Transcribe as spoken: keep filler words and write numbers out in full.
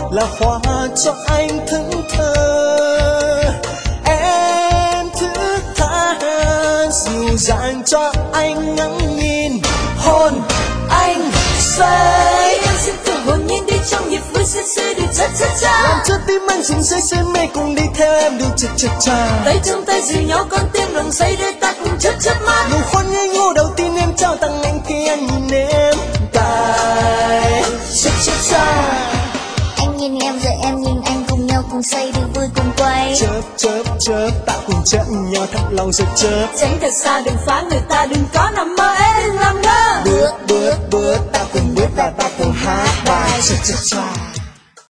là hoa cho anh thức thơ. Em thức tha dịu dàng cho anh ngắm nhìn hôn anh say. Em xin thử hồn nhiên đi trong nhịp vui say say được cha cha cha. Làm cho tim anh dừng say say mê cùng đi theo em đường cha cha cha. Tay trong tay dìu nhau con tim lòng say để ta cùng chớp chớp mắt. Nụ hôn ngây ngô đầu tiên em trao tặng anh khi anh nhìn em tay cha cha cha. Anh nhìn em rồi em nhìn anh, cùng nhau cùng say đi vui cùng quay. Chớp chớp chớp ta cùng chạm nhau thật lòng rồi chớp. Tránh thật xa đừng phá người ta, đừng có nằm mơ em đừng làm ngơ. Bước bước bước ta cùng bước và ta cùng hát bài cha cha cha.